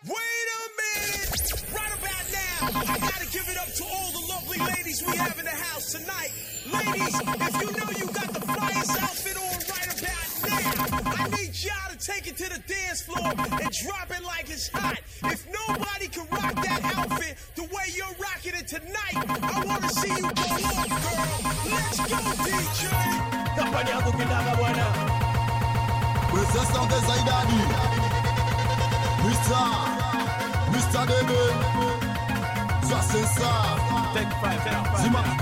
Wait a minute! Right about now, I gotta give it up to all the lovely ladies we have in the house tonight. Ladies, if you know you got the flyest outfit on right about now, I need y'all to take it to the dance floor and drop it like it's hot. If nobody can rock that outfit the way you're rocking it tonight, I wanna see you go off, girl. Let's go, DJ! Kampanya kukindaga bwana. Princess de Zaidani. Mr. David. Ça c'est ça. Take 5 down.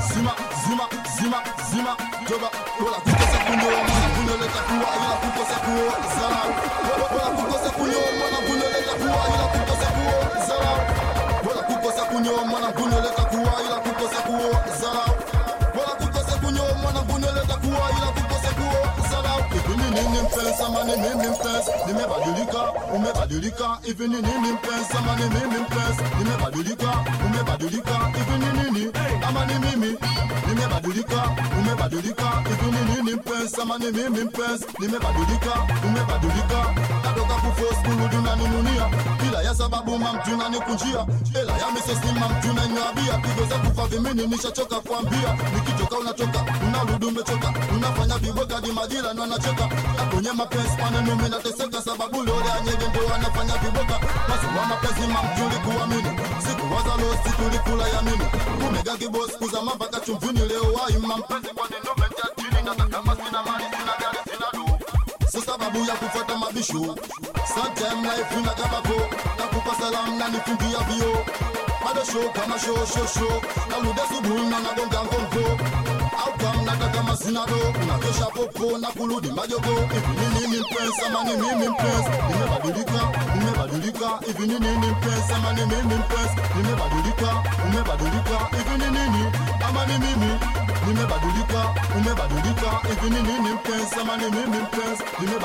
Zima. Toba. Ola kukosa kunyo. Kunoleta kuwa ila kukosa kuwa. Zara. Ola kukosa kunyo. Mwana kunoleta kuwa ila kukosa kuwa. Zara. Ola kukosa kunyo. Mwana kunoleta kuwa ila kukosa kuwa. Zara. Ola kukosa kunyo. Mwana kunoleta kuwa ila kukosa kuwa. Zara. Nini mpensa mani mimi mpensa. Nimebadilika, umebadilika. Hivi nini mpensa mani mimi mpensa. Nimebadilika, umebadilika. Hivi nini ama ni mimi. Nimebadilika, umebadilika. Hivi nini mpensa mani mimi mpensa. Nimebadilika, umebadilika. Natoka kuforce kurudi unaninunia. Bila ya sababu mamtuna nikunjia. Ela ya misosi mamtuna nyabia. Pigo za kufa vimini nishachoka kuambia. Nikitoka unatoka, unarudi umechoka. Unafanya viboga di majira na nachoka. Akonye mapenzi maneno mimi nateseka sababu leo anyege ndo anafanya viboga. Basi wa mapenzi mamtuli kuamini. Sikuwaza leo situlikula yamini. Umega kiboss kuza mapaka chumvini leo wai mampenzi kwa neno meta chini na kama sina mali sina gari sina do. So sababu ya kufuata mabisho. Sometime life ina kabako. Nakupa salamu na nifungia vio. Bado show kama show. Naluda subuhi na nagonga ngongo. Outcome nataka masinado. Unakesha popo na kuludi majogo. Hivi nini mpensa mani mimi mpensa. Nimebadilika. Hivi nini mpensa mani mimi mpensa. Umebadilika. Hivi nini ama ni mimi. Nimebadilika. Hivi nini mpensa mani mimi mpensa.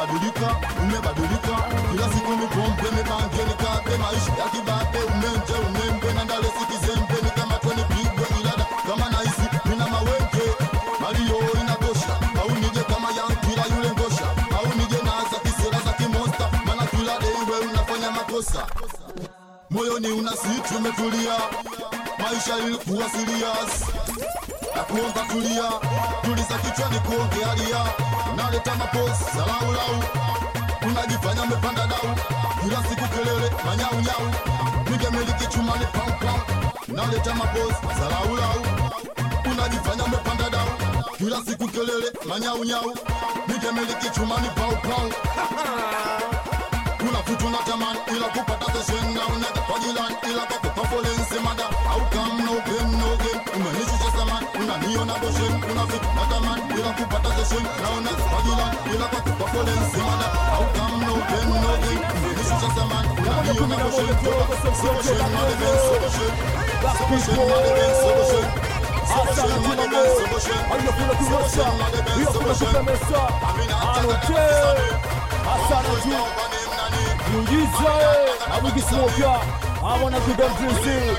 Umebadilika. Kila siku mipompe mibange nikate maisha ya kibabe. Umembe na ndale sikizembe ni kama 20 pigwe ilada. Kama naisi mina mawenge. Mario inatosha. Au nije kama yankila yule ngosha. Au nije naza kisera za kimonsta. Mana kila day we unafanya makosa. Moyoni unasiti umetulia. Maisha ilikuwa serious. Nakuomba tulia. Tuliza kichwani kuongea lia. Naleta mapozi za lau. Unajifanya umepanda dau. Kila siku kelele manyau. Nigemiliki chuma ni pam. Naleta mapozi za lau. Unajifanya umepanda dau. Kila siku kelele manyau. Nigemiliki chuma ni pam. Kuna vitu natamani ila kupata session na unaga kwa jirani ila kwa kuperformance mada. How come no gain. Umenishisha samani unaniona boshen. Kuna vitu natamani ila kupata session na unaga kwa jirani ila kwa kuperformance mada. How come no gain. Umenishisha samani unaniona boshen. Boshen madeben. I wanna do them drizzy.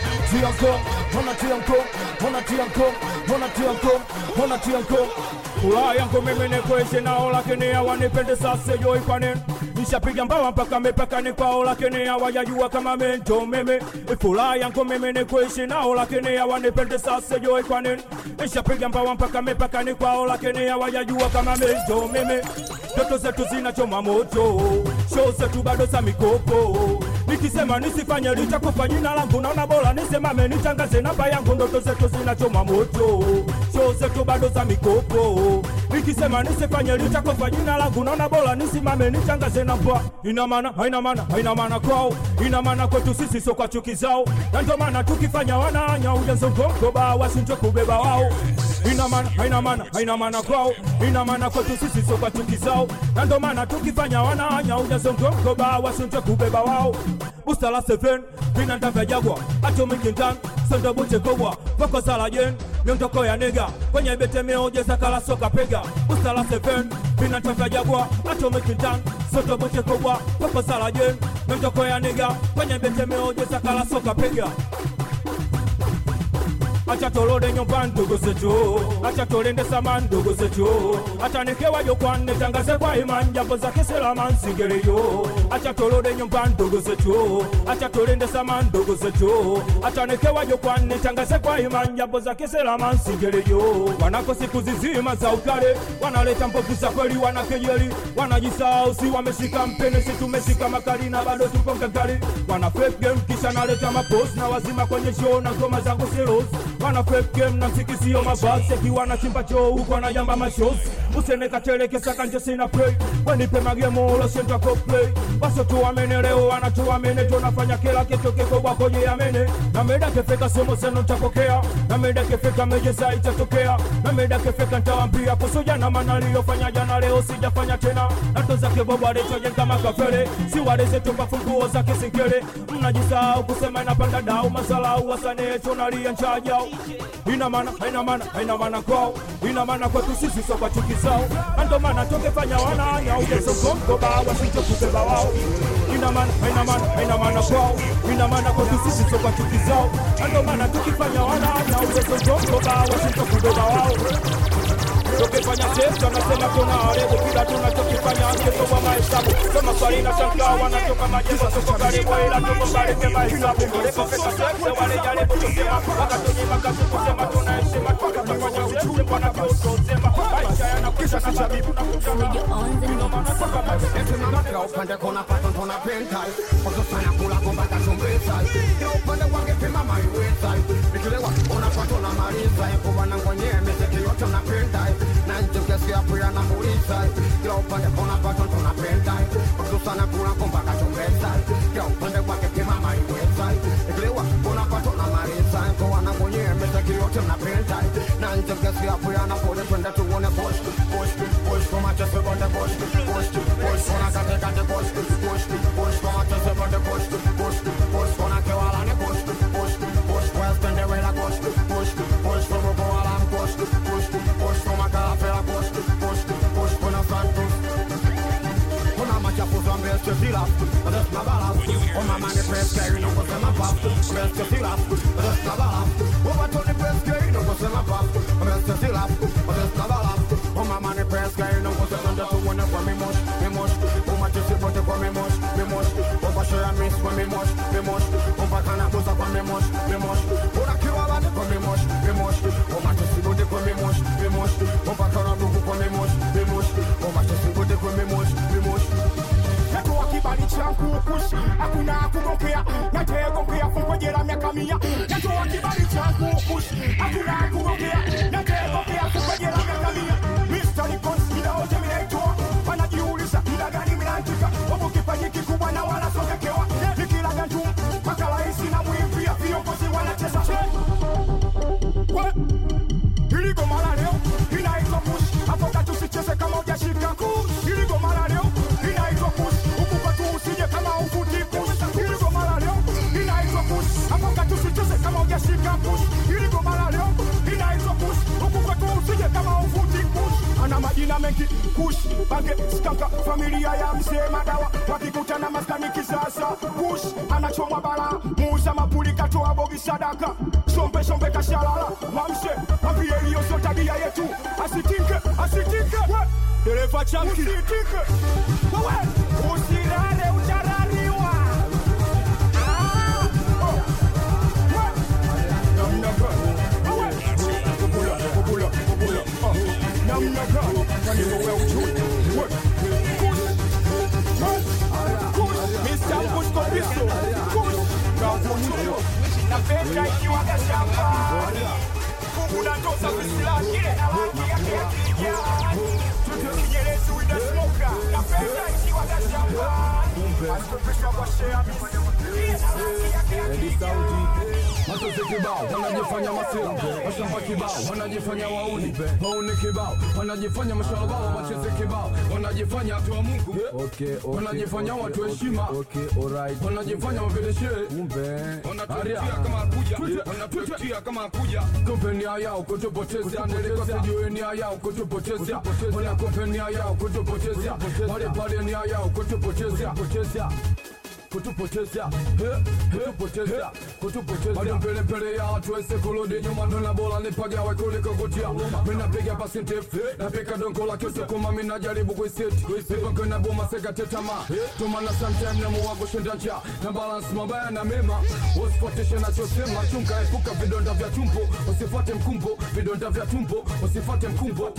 Tiankom. Kula yangu mimi ni kuishi nao lakini hawanipende sasa joi kwa nini? Nishapiga mbawa mpaka mipaka ni kwao lakini hawajajua kama mento mimi. Fula yangu mimi ni kuishi nao lakini hawanipende sasa joi kwa nini? Nishapiga mbawa mpaka mipaka ni kwao lakini hawajajua kama mento mimi. Ndoto zetu zinachoma moto. Show zetu bado za mikopo. Nikisema nisifanye litakufa jina langu naona bora nisemame nitangaze namba yangu. Ndoto zetu zinachoma moto. Show zetu bado za mikopo. Nikisema nisifanye litakufa jina langu naona bora nisimame nitangaze namba. Ina maana kwao. Ina maana kwetu sisi sio kwa chuki zao. Na ndio maana tukifanya wananya ujazo mkoba wasinje kubeba wao. Ina maana kwao. Ina maana kwetu sisi sio kwa chuki zao. Na ndio maana tukifanya wananya ujazo mkoba wasinje kubeba wao. Busta la 7 vinanda vya Jagwa Atomic Intan Sendo buche kubwa Poko sala jen Miondoko ya nega Kwenye bete meoje sakala soka pega Busta la 7 vinanda vya Jagwa Atomic Intan Sendo buche kubwa Poko sala jen Miondoko ya nega Kwenye bete meoje sakala soka pega acha tolode nyumbani ndugu zetu, acha tolende samani ndugu zetu, acha nikewa jokwane tangaze kwa imani jambo zake selama nsingeleyo, acha tolode nyumbani ndugu zetu, acha tolende samani ndugu zetu, acha nikewa jokwane tangaze kwa imani jambo zake selama nsingeleyo. Wanako siku zizima za ukale, wanaleta mbovu za kweli, wanakejeli, wanajisahau si wameshika mpene, si tumeshika makali na bado tupo ngangari. Wana fake game kisha naleta mapost na wazima kwenye show na ngoma zangu siros. Wana fake game na mziki sio mabasi, akiwa na chimba choo huko na jamba mashows. Useneka teleke saka nje sina play, wanipe magemo ulo senta ko play. Baso tu wameneleo wanatu wamene, tunafanya kila kitu kiko wako je amene. Na meda kefeka somo seno takokea, na meda kefeka mejeza itatokea, na meda kefeka ntawaambia kusuja na manalio fanya jana leo sijafanya tena. Nato zake bobo aletoje kama kafele, si waleze tumba funguo zake singele. Mnajisahau kusema inapanda dau, masalau wasane tunalia njajao. Ina maana kwao, ina maana kwetu sisi so kwa chuki zao. Ando maana tokefanya wananya ujeso komkoba wasito kubeba wao. Ina maana kwao, ina maana kwetu sisi so kwa chuki zao. Ando maana tukifanya wananya ujeso komkoba wasito kubeba wao. Tukifanya sisi tunasema tunaharibu kila tunachokifanya angezo kwa mahesabu. Kama swali na shangao wanatoka majengo soko karibu ila tukubarike mahesabu. Tulipofika sasa wale jaribu kusema wakatunyima kazi kusema tunaheshima tukafanya sisi bwana kwa usema maisha yanakwisha na sababu tunakutana. Kila upande kona pato tunapenda, kusana kula kumbaka chumbeza. Kila upande wange pema maiweza, nikilewa unapato na maliza. Kwa wanangwenye mezeki yote unapenda, na nje kiasi hapo yanamuliza. Kila upande kona pato tunapenda, kusana kula kumbaka chumbeza. Kila upande wange pema maiweza, nikilewa unapato na maliza. Kwa wanangwenye mezeki yote unapenda, na nje kiasi hapo yanamuliza. Twende tuone push, push, push, for my chest on the push, push, push, for my chest on the push, push, push, for my chest on the push, push, push, for my chest on the push, push, push, West and the way la push, push, push, for my alarm push, push, push, for my cafe la push, push, push, for my front push. When I'm a chap who's on best to feel up, that's my balance. On my money press, you know what's in my pop, best to feel up, that's my balance. Over to the press, you know what's in my pop, best to feel up, that's my balance. On my money press, you know what's under to one for me much, me much. Oh my just want to for me much, me much. Over share and miss for me much, me much. Over can I boost up for me much, me much. Over kill all for me much, me much. Oh my just want to for me much, me much. Over can I do for me much, me much. Oh my just want to for me much, me much. Kwa kibali changu kush, hakuna kugokea, nategokea fungojera miaka mia. Kwa kibali changu kush, hakuna kugokea, nategokea fungojera miaka mia. Mr. Nikons ila oje minaitoa, wanajiuliza ila gani minaandika. Wapo kipaji kikubwa na wanasogekewa, nikila gantu, makala isi na muimbia, viongozi wanacheza. Iligo mara leo, inaitwa push, hapo katu sicheze kama ujashika kush. Iligo mara leo, inaitwa push, huku katu usije kama ufuti push. Iligo mara leo, inaitwa push, hapo katu sicheze kama ujashika push. Iligo mara leo, inaitwa push, huku katu usije kama ufuti push. Ana majina mengi push, bange, skanka, familia ya mzee madawa. Wakikutana maskani kisasa push, anachomwa bala, muuza mapuli katoa bogi sadaka. Shombe shombe kashalala, mamse, mapie hiyo sio tabia yetu. Asitike, dereva chanki. Usitike, wewe, usilale utarariwa. Namna gani, kwani wewe ujui? Mr. Push Kobiso, Push, Kavunisho, napenda ikiwa gashamba. Unatosa kusilaki, alaki ya kia. Tukinyelezi with the smoker, napenda ikiwa gashamba. Asipesha kwa share, Edi Saudi Matose kibao, wanajifanya masila. Washamba kibao, wanajifanya wauni. Wauni kibao, wanajifanya mashalabao. Macheze kibao, wanajifanya watu wa Mungu. Wanajifanya watu heshima. Wanajifanya wavedeshe. Wanatutia kama akuja. Kompenia yao kutupotezea. Ndelekose juwe nia yao kutupotezea. Wana kompenia yao kutupotezea. Wale pale nia yao kutupotezea. kutupoteza bado mbele ya watu wese kurudi nyuma ndo bora nipagawe kuliko kutia mimi napiga pasi ndefu napika dongo la kisukuma mimi najaribu kuiseti mipango na boma sekatema tumana sometime na muwago shendaja na balance mabaya na mema usifuatishe na chosema chunga epuka vidonda vya tumbo usifuate mkumbo vidonda vya tumbo usifuate mkumbo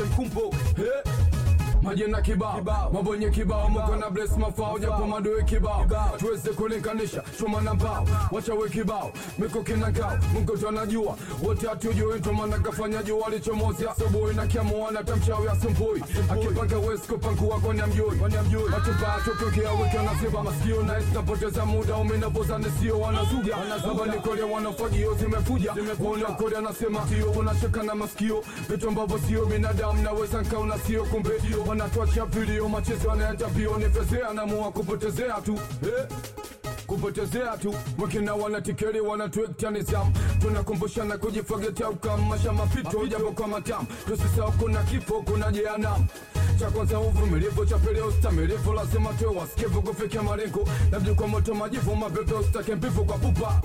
majina kibao mabonye kibao mko na bless mafao japo madoe kibao tuweze kulinganisha chuma na mbao wacha we kibao miko kinakao Mungu tunajua wote hatujui ndo maana kafanya jua alichomoza asubuhi na kiamuana tamchawi asumbui akipanga wesko pangu wako ni mjui watupa tukikia wiki wanasiba masikio na isitapoteza muda umenapoza nisio wanazuga baba nikole wanafagio zimefuja kuona kodi anasema sio unashaka na masikio vitu ambavyo sio binadamu naweza nkaona sio kumbe wanatuacha video machezo wanaenda bio nifezea na mua kupotezea tu kupotezea tu wakina wanatikeri wanatuektia nizamu tunakumbushana kujifagetea ukamasha mapito japo kwa matamu tusisao kuna kifo kuna jehanamu cha kwanza uvumilivu cha pili ustamilivu lazima tuwe wasikivu kufikia malengo labda kwa moto majivu mapepe ustake mbivu kwa pupa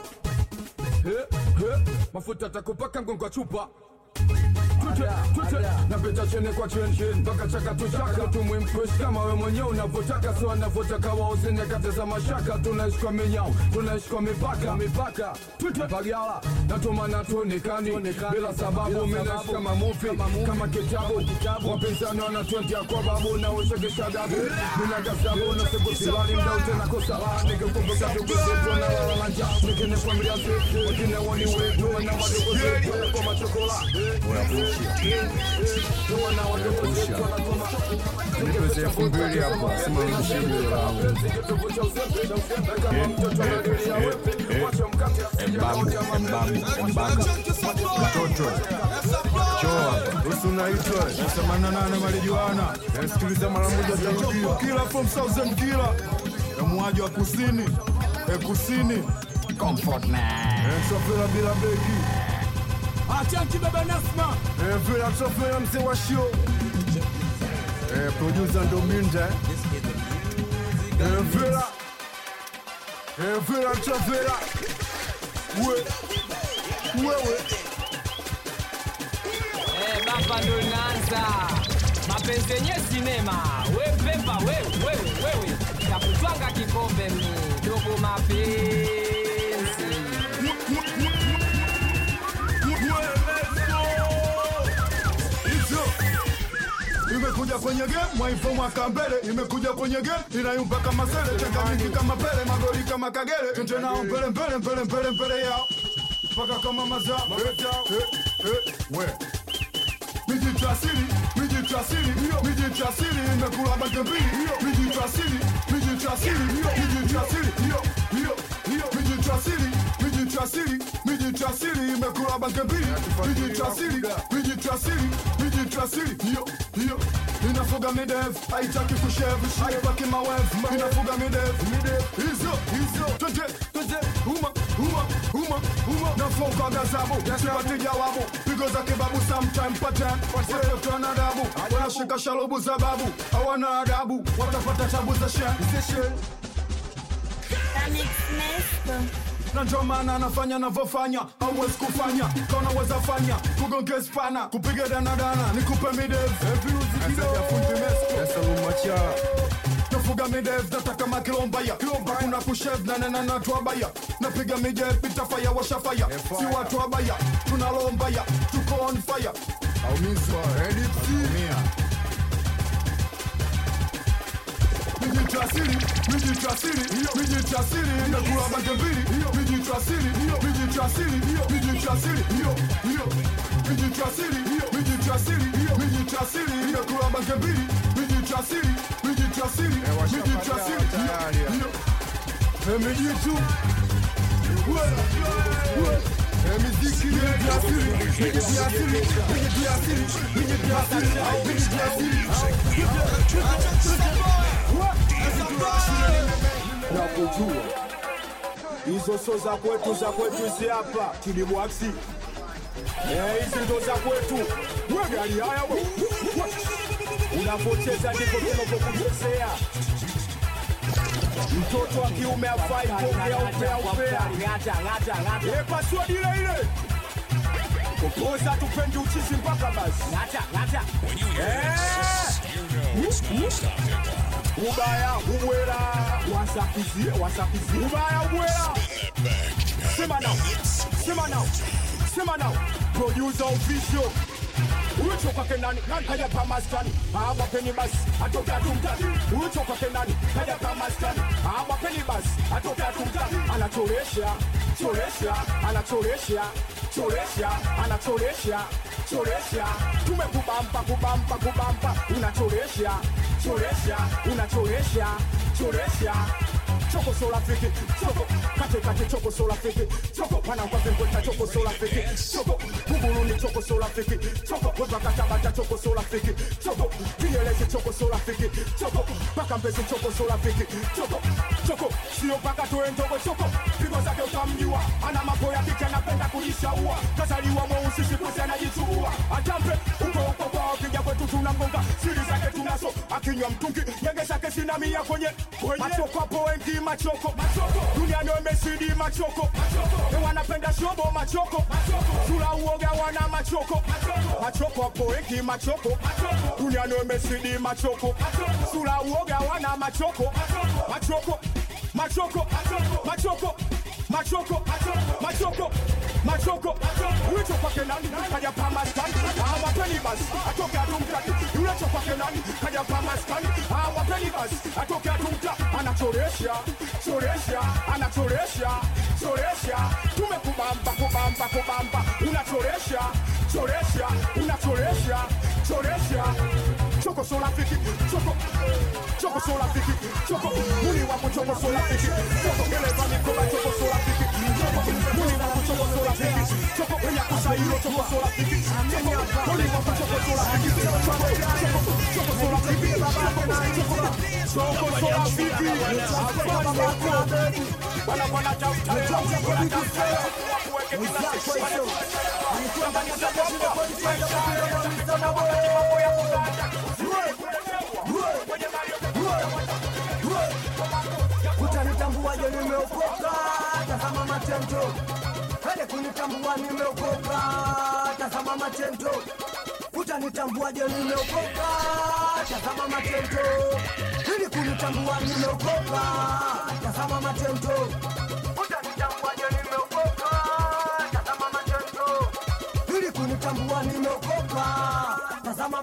mafuta takupaka mgongo chupa Tute, napita chene kwa chene mpaka chaka tushaka tumwimpush kama we mwenye unavyotaka so anavyotaka wao nyakati za mashaka tunaishi kwa minyao tunaishi kwa mipaka tute pagala natumana tuonekani bila sababu minaishi kama mufi kama kitabu wapinzani wanatuentia kwa babu na ushegesha dabu mina gasabu na siku silali mdau tena kosa nikikumbuka tuku zetu na lalanja nikine familia zetu wakine wani wetu na wadogo zetu kwa machokola Nipeze 2000 hapa, sema mshindi wangu. Embanga. Mtoto. Choa, usunaitwa. Nasema nana malijuana. Nasikiliza mara moja tarudio. Kila from Southern kila. Na muaji wa kusini. Kusini. Comfort man. Sofera bila beki. Achanti baba Nasma Vila Trofea mzee wa show producer ndo Minja Vila Trofea wewe baba ndo inaanza mapenzi yenye sinema we pepa wewe takutwanga kikombe mimi dogo mapenzi imekuja kwenye game mwaipo mwaka mbele imekuja kwenye game inayumba kama sele changamiki kama pele magoli kama kagere tunje nao mbele yao mpaka kama maza we Mijitrasili imekula bake mbili Mijitrasili imekula bake mbili Mijitrasili hiyo inafuga midev haitaki kushevu haibaki mawevu inafuga midev hizo twende uma nafoka gazabu sipati jawabu pigo za kibabu sometime pattern watoto na adabu wanashika shalubu za babu hawana adabu watapata tabu za shen na ndio maana anafanya navyofanya hauwezi kufanya kaona weza fanya kugonge spana kupiga danadana nikupe midev nafuga midev nataka makilombaya kuna kushev na nena natuabaya napiga midev pitafaya washafaya si watu wabaya tunalombaya tuko on fire aumizwa Mijitrasili imekula bake mbili Mijitrasili imekula bake mbili Mijitrasili Mijitu miziki nakujua hizo so za kwetu hizi hapa Tilibwaksi hizi ndo za kwetu wewe hali haya wewe unapocheza ndipo tunapokuchezea Mtoto wa kiume afai kuongea upea. Password ile. Kupoza tupendi uchizi mpaka basi. Ubaya ubwela wasakizie ubaya ubwela. Sema now producer official ulichoka kenani kaja kama stani hawa peni basi atoka tumtaki ulichoka kenani kaja kama stani hawa peni basi atoka tumtaki anachoresha tumekubampa unachoresha Choco sola fiki, choco kate choco sola fiki, choco pana kwa pembota choco sola fiki, choco bubuluni choco sola fiki, choco kwa kata choco sola fiki, choco violete choco sola fiki, choco paka mbezi choco sola fiki, choco sio paka tuendogo choco pigo zake utamjua ana mambo ya kike anapenda kujishaua kazaliwa mweusi siku sana jichua atampe uko kwa piga kwetu tunamgonga siri zake tunaso akinywa mtungi nyenge zake sinamia kwenye machoko hapo wengi machoko dunia ndio imesidi machoko wanapenda shobo machoko sura uoga wana machoko hapo wengi machoko dunia ndio imesidi machoko sura uoga wana machoko ulicho kwake nani kaja pama skani hawapeni basi atoke atumtaki ulicho kwake nani kaja pama skani hawapeni basi atoke atumtaki anachoresha tumekubamba unachoresha Choco sola fiki, choco sola fiki, choco muni wako choco sola fiki, choco eleva mikoba choco sola fiki, choco muni wako choco sola fiki, choco kwenye kusahilo choco sola fiki, choco muni wako choco sola fiki, choco sola fiki, choco sola fiki, wana tafuta Kutanitambua nimeokoka, tazama matendo. Hele kunitambua nimeokoka, tazama matendo. Kutanitambua nimeokoka, tazama matendo. Ili kunitambua nimeokoka, tazama matendo. Kutanitambua nimeokoka, tazama matendo. Ili kunitambua nimeokoka, tazama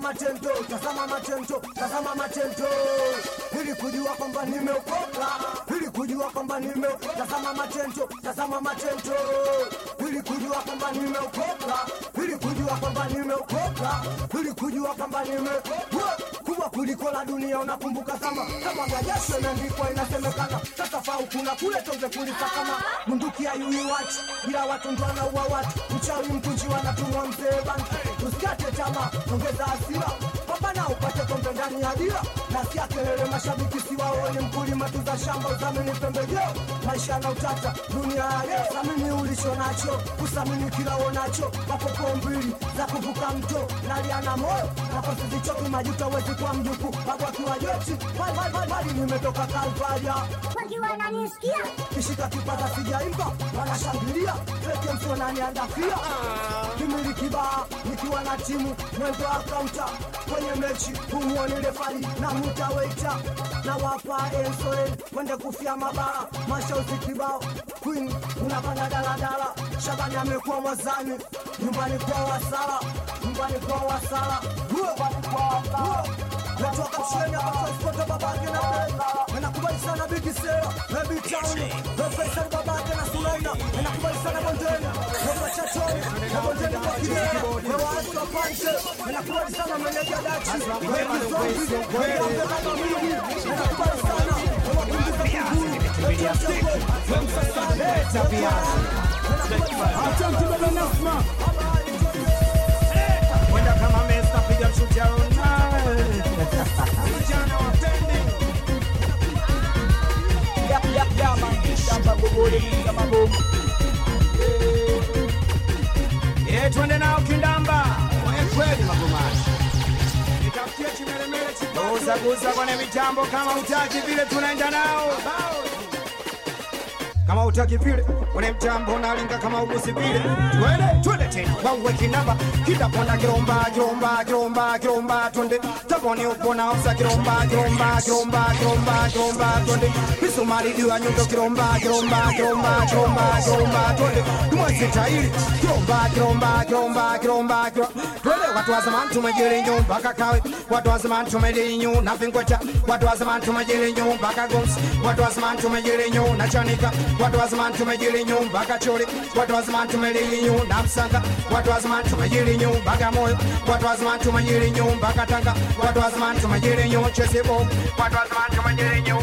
matendo. Ili kujua kwamba nimeokoka, ili kujua kwamba tazama matendo. Ili kujua kwamba nimeokoka, ili kujua kwamba kubwa kuliko la dunia. Unakumbuka kama gajasho imeandikwa inasemekana sasa fau kuna kule tonge kulisa kama munduki ya yuiwati bila watu ndo anaua watu mchawi mtunji wanatumwa mzee banki. Usikate tamaa, ongeza hasira, pambana upate kombe ndani ya dira. Nasikia kelele mashabiki siwaone, mkulima tuza shamba uzamini pembejeo. Maisha na utata dunia ya leo, samini ulicho nacho, usamini kila uonacho. Mapopo mbili za kuvuka mto, nalia na moyo nakosi zichoki majuto wezi kwa mjuku. Babu akiwa joti, mali nimetoka Kalvaria. Wakiwa nanisikia kishika kipaza sijaimba, wanashangilia feke msio nani andafia. Kimili kibaa, nikiwa na timu, mwendo wa kaunta kwenye mechi, humuoni refari na mutawaita. Na wapa ensoen, wende kufia mabara, mashauzi kibao. Queen, unapanda daladala, Shabani amekuwa mwazani. Nyumbani kwa wasala, natoka msheni hapa transporta babake na benga. Menakubali sana Bigi Sera, Heavy Town, Professor babake na Sulaina. Menakubali sana Bondeni, Hewa Chatoni, na Bondeni kwa Kidea, Hewa Aswa Panche. Menakubali sana Meneja Dachi, Hewa Zombi, Hewa Mbegano Mimi. Menakubali sana, Hewa Kunduza Kuguru, Hewa Chakwe, Hewa Msasane, Asante baba Nasma. Wenda kama mesta piga mshuti aona. Vijana wapendi. Ya mangishamba gogole kama bomu. Twende nao kindamba. Wewe kweli magomani. Nitafutia chimelemele chipo. gusa kwenye mitambo kama utaki vile tunaenda nao. Kama utaki vile kwenye mtambo nalinga kama ugusi vile. Twende tena wawe kinamba kita pona kiromba twende taponi upona usa kiromba twende misumari diwa nyundo kiromba twende mwezi tairi kiromba twende watu wa zamani tumejiri nyumba kakawe watu wa zamani tumejiri nyumba na vingweta watu wa zamani tumejiri nyumba kagoms watu wa zamani tumejiri nyumba na chanika watu wa zamani tumejiri nyumba kachori watu wa zamani tumejiri nyumba na msanga watu wa zamani tumejiri nyumba kamoyo watu wa zamani tumejiri nyumba katanga watu wa zamani tumejiri nyumba chesebo watu wa zamani tumejiri nyumba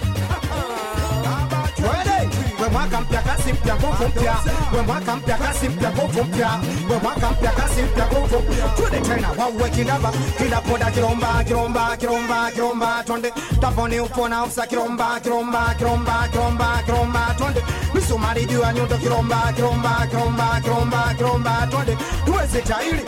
we mwaka mpya kasi mpya nguvu mpya we mwaka mpya kasi mpya nguvu mpya we mwaka mpya kasi mpya nguvu twende tena wawe kinaba kila poda kiromba twende taponi upona usa kiromba twende misumari juu ya nyundo kiromba twende tuweze tairi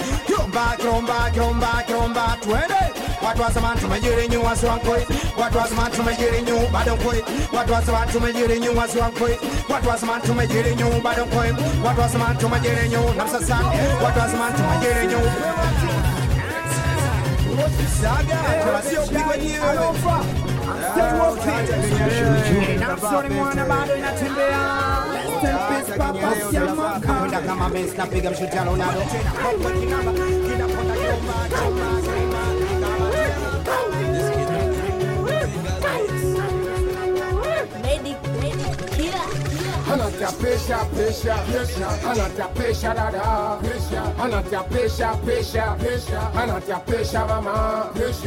kiromba twende watu wa zamani tumejiri nyuma swankoi watu wa zamani tumejiri nyuma bado koi watu wa zamani tumejiri nyuma swankoi watu wa zamani tumejiri nyuma bado koi watu wa zamani tumejiri nyuma na sasa watu wa zamani tumejiri nyuma saga tunasio pigwa nyewe alofa stay walking na sori mwana bado inatembea step papa siama kama kama mess na piga mshutano nalo kwa kinamba kinaponda kiromba Anatapesha dada, anatapesha mama,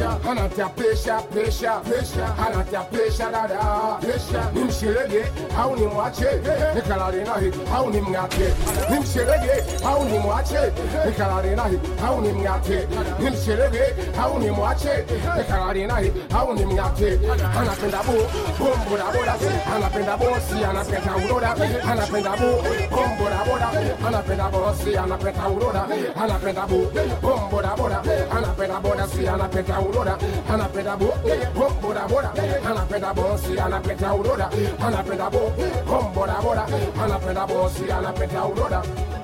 anatapesha dada, nimshirege au nimwache, nikalale nahi au nimng'ate, nimshirege au nimwache, nikalale nahi au nimng'ate, nimshirege au nimwache, nikalale nahi au nimng'ate, anapenda boda, anapenda bosi, anapenda uroda, anapenda boda, anapenda bosi, anapenda uroda, anapenda boda, anapenda boda, si anapenda uroda, anapenda boda, anapenda bosi, anapenda uroda, anapenda boda, anapenda bosi, anapenda uroda.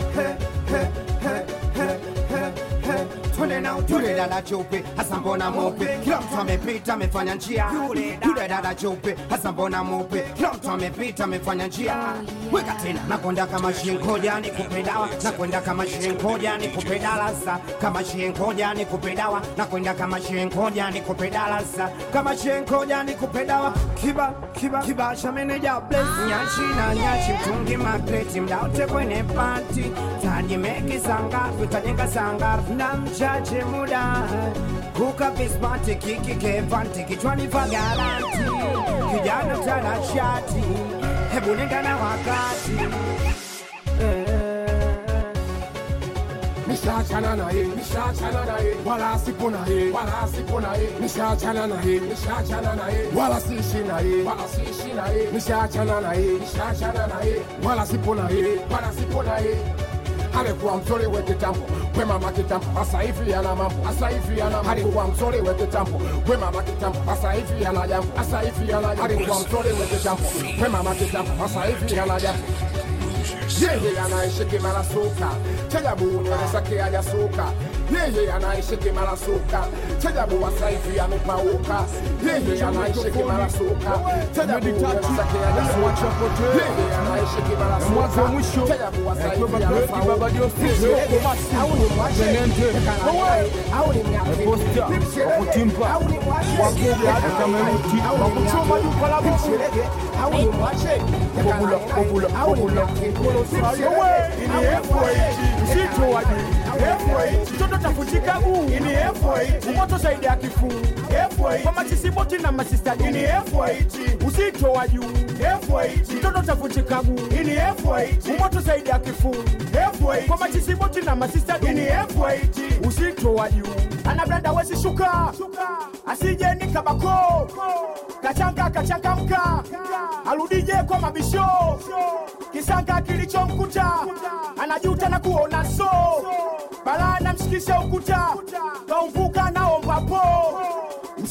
Yule dada cheupe hasa mbona mweupe, kila mtu amepita amefanya njia. Yule dada cheupe hasa mbona mweupe, kila mtu amepita amefanya njia. Weka tena nakwenda kama shingoja nikupe dawa, nakwenda kama shingoja nikupe dalasa, kama shingoja nikupe dawa, nakwenda kama shingoja nikupe dalasa, kama shingoja nikupe dawa. Kiba cha meneja bless nyachi na nyachi mtungi makreti mdaute kwenye party taji meki sangafu tajenga sangafu na mchache muda kuka bispati kiki kevanti kichwani vagaranti kijana tana shati hebu nenda na wakati Nishachana naye, wala sipo naye, nishachana naye, wala siishi naye, nishachana naye, wala sipo naye, alikuwa mzuri we kitambo, we mama kitambo, sasa hivi ana mambo, alikuwa mzuri we kitambo, we mama kitambo, sasa hivi ana jambo, alikuwa mzuri we kitambo, we mama kitambo, sasa hivi ana jambo. Yeye anaishi kimara suka, chajabu nywele zake hajasuka. Yeye anaishi kimara suka, chajabu wasaifi amepauka. Yeye anaishi kimara suka, chajabu nywele zake hajasuka. Yeye anaishi kimara suka, chajabu wasaifi amepauka. Au ni mwache, au ni mwache, wakutimpa, wakuja atamemuti, wakuchoma duka la mshirege. Au ni mwache, au ni mwache. Ini F8 mzito wa F8 mtoto tafutika guu. Ini F8 moto zaidi ya kifu. F8 kwa machisiboti na masista. Ini F8 uzito wa juu. F8 mtoto tafutika guu. Ini F8 moto zaidi ya kifu. F8 kwa machisiboti na masista. Ini F8 uzito wa juu. Ana blanda wezi shuka asije ni kabako kachanga mka aludije kwa mabisho kisanga kilichomkuta anajuta na kuona so bala na mshikisha ukuta kaumvuka naomba po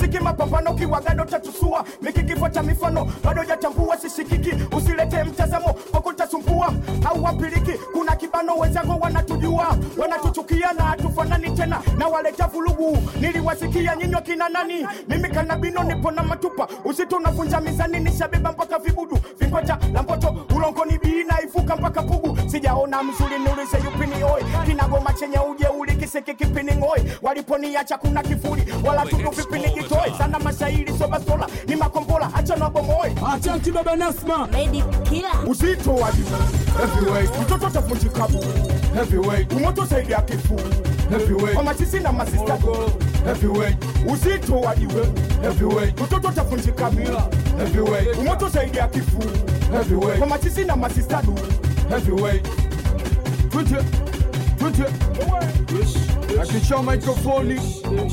Mziki mapambano kiwagano tatusua. Miki kifo cha mifano bado jatambua sisikiki. Usilete mtazamo kwa kutasumbua. Au wapiliki kuna kibano wenzangu wanatujua. Wanatuchukia na hatufanani tena na waleta vulugu. Niliwasikia nyinyo kina nani? Mimi kanabino nipo na matupa. Usito unavunja mizani nishabeba mpaka vibudu. Vingoja la mpoto ulongoni bii na ifuka mpaka pugu. Sijaona mzuri niulize yupini oi. Kinagoma chenye uje uli kisiki kipini ngoi. Waliponiacha kuna kifuri wala tudu vipini gitoi. Sana mashairi soba sola ni makombola acha na bomoi. Acha kibaba Nasma. Lady Killer. Uzito wadi heavyweight. Mtoto tafunjika bu heavyweight. Umoto saidi ya kifu heavyweight. Kwa matisi na masista heavyweight. Uzito wadi heavyweight. Mtoto tafunjika bu heavyweight. Umoto saidi ya kifu heavyweight. Kwa matisi na masista heavyweight. Twende akicha microphone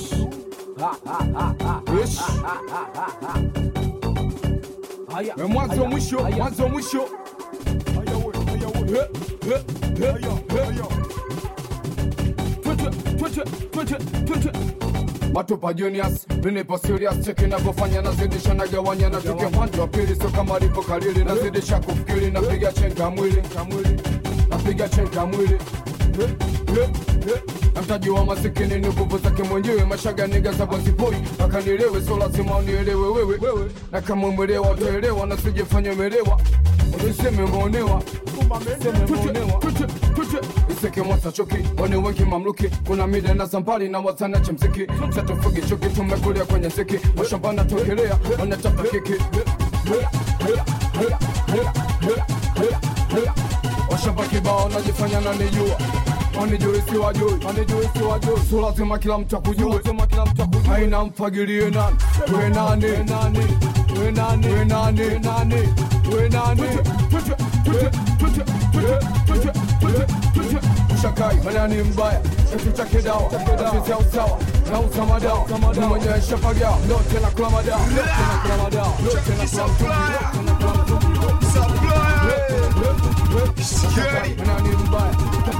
mwanzo mwisho Matupa Juniors, minipo serious, cheki navyofanya nazidisha nagawanya na tukia upande wa pili, so kama lipo kalili nazidisha kufikiri, napiga chenga mwili Mtaji wa masikini ni nguvu zake mwenyewe. Mashaga niga za boziboi akanielewe, so lazima unielewe wewe. Na kama mwelewa utaelewa, na sijefanya melewa usiseme umeonewa. Iseke mwasa choki wani wengi mamluki. Kuna mida na zambali na wazana chemziki. Satufugi choki tumekulia kwenye ziki. Mashambana tokelea wanatapa kiki. Washamba kibao najifanya na nijua. Wanijui si wajui. So lazima kila mtu akujue. Haina mfagilie nani. We nani. Ushakai manani mbaya. Kitu chake dawa. Afisi ya usawa. Na usama dawa. Mwenye shafagia. Ndo tena kula madawa. Manani mbaya.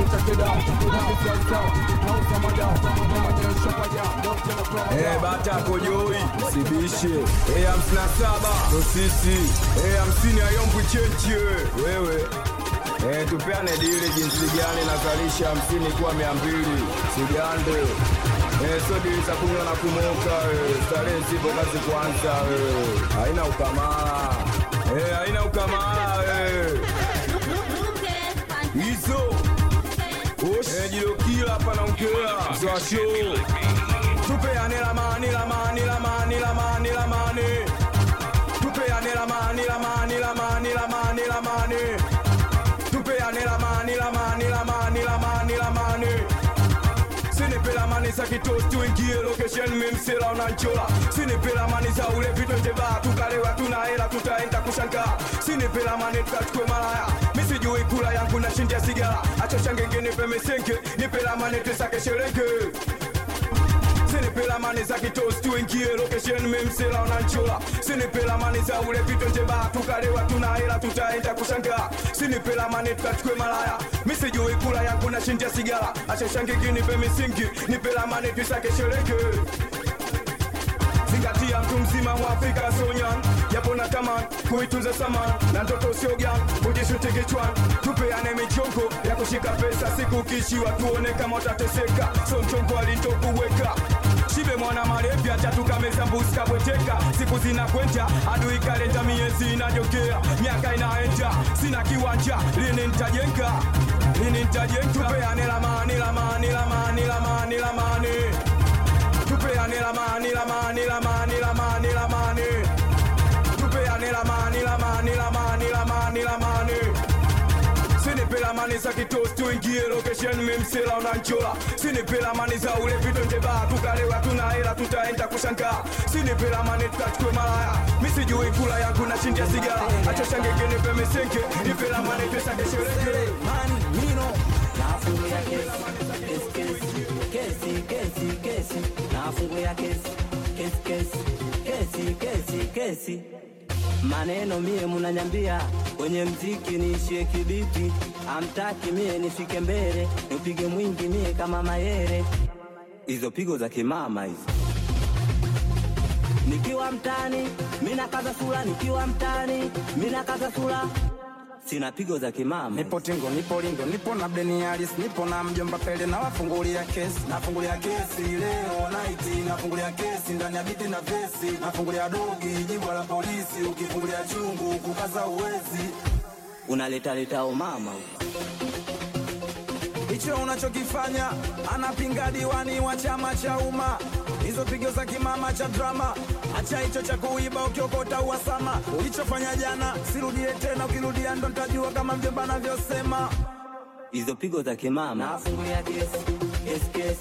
Bata kojoi sibishe 57 ndo sisi 50 ayombu chenchi wewe tupeane dili jinsi gani nazalisha 50 kuwa 200 sigande so dili za kunywa na kumoka starehe zipo kazi kwanza haina ukamara hizo jilo kila hapa naongea za show. Tupeane lamani. Tupeane lamani. Tupeane lamani. Sinipe lamani za kitosi tuingie location mimsela unanchola. Sinipe lamani za ule vitu njeba tukalewa tunahela tutaenda kushangaa. Sinipe lamani tukachukue malaya. Misijui kula yangu na shindia sigara. Acha shangenge nipe mesenke. Nipe lamani tusake shereke. Sinipe lamani za kitosi tuingie location mimsela unanchola. Sinipe lamani za ule vitu njeba tukalewa tunahela tutaenda kushangaa. Sinipe lamani tukachukue malaya. Misijui kula yangu na shindia sigara. Acha shangenge nipe mesenke. Nipe lamani tusake shereke. Zingatia mtu mzima wa Afrika sonyan. Yapo na taman, kuitunza saman. Na ndoto sio gang, ujishute kichwan. Tupeane michongo ya kushika pesa. Siku kishiwa tuone kama utateseka. So mchongo alitokuweka. Shibe mwana marefi acha tukameza mbuzi kabweteka. Siku zinakwenda, adui kalenda miezi inajokea. Miaka inaenda, sina kiwanja, lini nitajenga. Tupeane lamani. Tupeane lamani. Tupeane lamani. Sinipe lamani za kitosi tuingie location mimsela unanchola. Sinipe lamani za ule vitu njeba tukalewa tunahela tutaenda kushangaa. Sinipe lamani tukachukue malaya. Misijui kula yangu na shindia sigara. Acha shangenge nipe mesenke. Nipe lamani tusake shereke. Nafungu ya kesi. Maneno mie munanyambia kwenye mziki niishie kibiti. Amtaki mie nifike mbele, nipige mwingi mie kama mayere. Hizo pigo za kimama hizo. nikiwa mtani, mina kaza sura nikiwa mtani, mina kaza sura. Sina pigo za kimama. Nipo tingo, nipo lindo, nipo na Beni Alice, nipo na mjomba Pele na wafungulia kesi. Nafungulia kesi leo night, nafungulia kesi ndani ya biti na vesi. Nafungulia dogi, jibwa la polisi, ukifungulia chungu kukaza uwezi. Unaleta umama. Hicho unachokifanya anapinga diwani wa chama cha umma. Hizo pigo za kimama cha drama. Acha hicho cha kuiba ukiokota uwasama. Ulichofanya jana sirudie tena, ukirudia ndo nitajua kama mjomba anavyosema. Hizo pigo za kimama. Nafungulia kesi, kesi.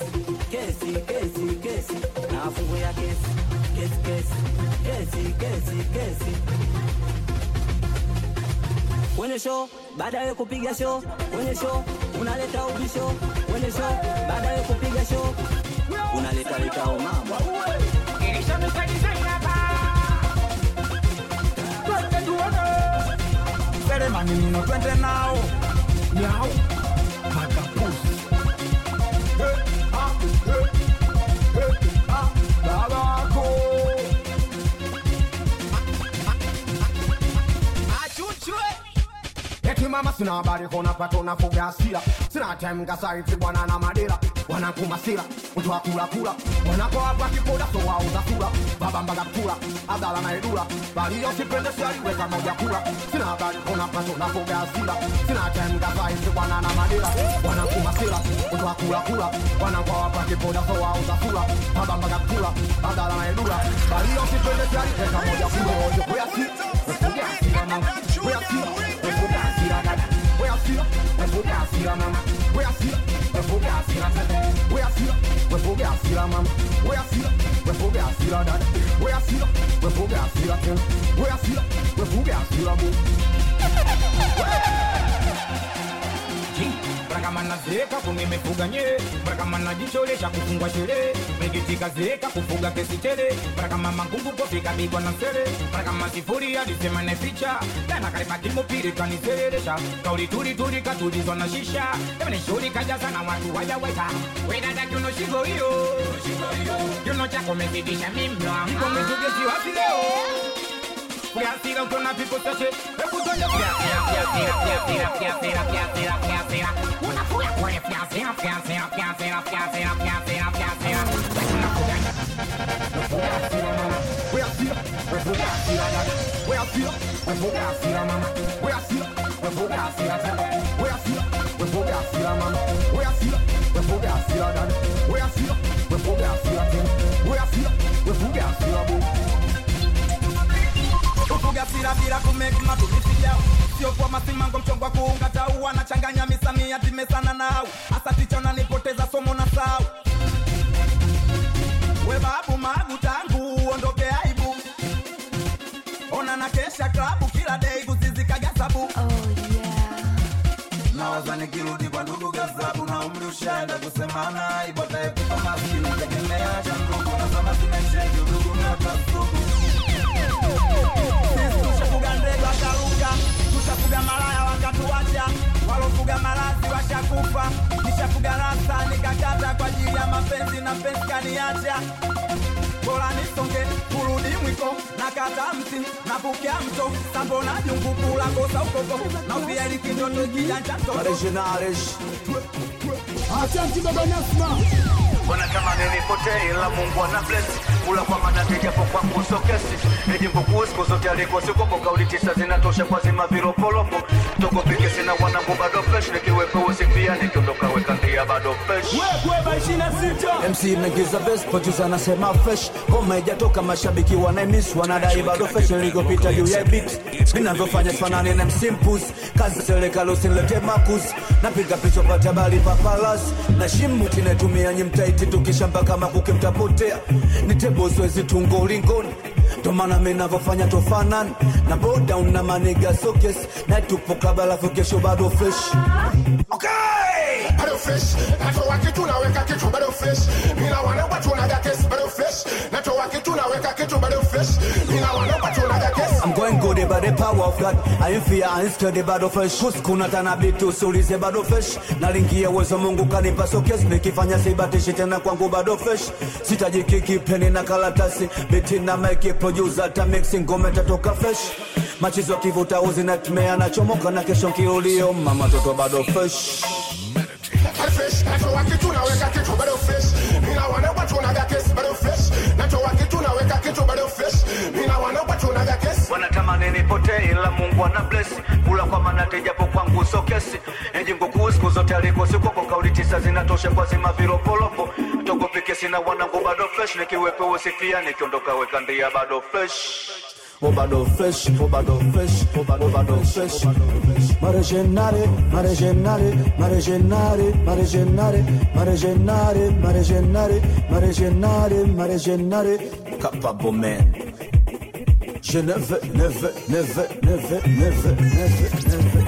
Nafungulia kesi. Kwenye show, baada ya kupiga show, kwenye show, unaleta ubisho. Kwenye show, baada ya kupiga show, unaleta umama. Pele manino twende nao. Now, Hakapusi. Babako. Eti mama sina habari kona pato na fuga hasira. Sina time ngasaiti bwana na madera. Wanakumasira, mtu wa kula. Wanako hapa kipoda so wao za kula. Baba mbaga kula, abdala na edula. Bali yo sipende shari weka moja kula. Sina habari kona pato na fuga hasira. Sina time ngasaiti bwana na madera. Wanakumasira, mtu wa kula. Wanako hapa kipoda so wao za kula. Baba mbaga kula, abdala na edula. Bali yo sipende shari weka moja kula. Wea si, fuga hasira mama. Wea si, fuga hasira dada. Wea si, fuga hasira mama. Wea si, fuga hasira dada. Wea si, fuga hasira mama. Wea si, fuga hasira dada. Wea si, fuga hasira tena. Wea si, fuga hasira bu. Brakamana zeka kumemefuga nye. Brakamana jicholesha kufungwa shele. Mekitika zeka kufuga kesi tele. Brakamama nguvu kofika bigwa na sele. Brakama sifuri ya disema neficha. Dana karipati mupiri kaniseresha. Kauli turi katulizwa na shisha. Emene shuri kajaza na watu waya weta. Weda da kiuno shigo hiyo. Kiuno chako mezidisha mimwa. Niko mezugesi wapi leo. Fiasira ukona pipo sashe. Ekutoja fiasira. Unafuya kwenye fiasira. Bila kumeki matumizi yao. Sio kwa masimango mchongwa kuunga tau. Anachanganya misamia timesana nao. Asa ticha unanipoteza somo na sao. We babu magu tangu ondoke aibu. Ona na kesha klabu kila day guzizi kagasabu. Oh yeah. Nawaza nikirudi kwa ndugu gazabu. Na umri ushaenda kusemana. Ibota ekupa maskini tegemea chandugu. Na sama zimesheki udugu mnatasugu. Tushafuga ndege wakaruka. Tushafuga malaya wakatuacha. Walofuga malazi washakufa. Nishafuga rasta nikakata kwa ajili ya mapenzi na penzi kaniacha. Bora nisonge kurudi mwiko. Nakata mti napukia mto. Sambo na jungu kula kosa ukoko. Na ufieri kindoto kijanja toto. Originalish Asante baba Nasma. wanatamani nipotee ila Mungu ana bless. Kula kwa manati japo kwa kuso kesi. Ejimbo kusiku zote aliko sikopo. Kauli tisa zinatosha kwa zima viropolopo. Toko pike sina wanangu bado fresh. Nikiwepo usipia nikiondoka weka ndia bado fresh. Wewe 26 MC nagiza best producer anasema fresh. Ngoma ijatoka mashabiki wanamiss. Wanadai bado fresh iligopita juu ya beat. Ninavyofanya fanane na msimpus. Kazi serikali usilete makus. Napiga picha pata bali papalas. Na shimu tinetumia nyimtaiti tukishamba kama kukimtapotea. Nitebo swezi tungo ulingoni. Tomana menavofanya tofanan. Na bow down na maniga sokes. Na tupo kabala fukesho bado fresh. Okay! Bado fresh. Natoa kitu naweka kitu bado fresh. Mina wanaomba tunaga kesi bado fresh. Natoa kitu naweka kitu bado fresh. Mina wanaomba tunaga kesi. ain't good by the power of God. I ain't fear, I ain't scared bado fresh. Kuna tana bitu sulize bado fresh. Nalingia uwezo Mungu kanipa sokes. Nikifanya sibatishi tena kwangu bado fresh. Sitajikiki peni na karatasi. Biti na make producer ta mixing ngome tatoka fresh. Machizo kivuta uzi na tumea na chomoka na kesho kilulio mama toto bado fresh. Fresh, natoa kitu naweka kitu bado fresh. Mina wana watu wanaga kesi bado fresh. Natoa kitu naweka kitu bado fresh. Mina wana watu wanaga kesi. Wanatamani nipotee ila Mungu ana bless. Kula kwa manate japo kwangu so kesi. Enji nguku siku zote aliko siku kwa kauli 9 zinatosha kwa zima viropolopo. Togo pike sina wanangu bado fresh. Nikiwepo usifia nikiondoka weka ndia bado fresh. Oh bado fresh, oh bado fresh, oh bado fresh. Maregenare, maregenare, maregenare, maregenare, maregenare, maregenare, maregenare, maregenare. Capable man. Je never, never, never, never, never, never, never.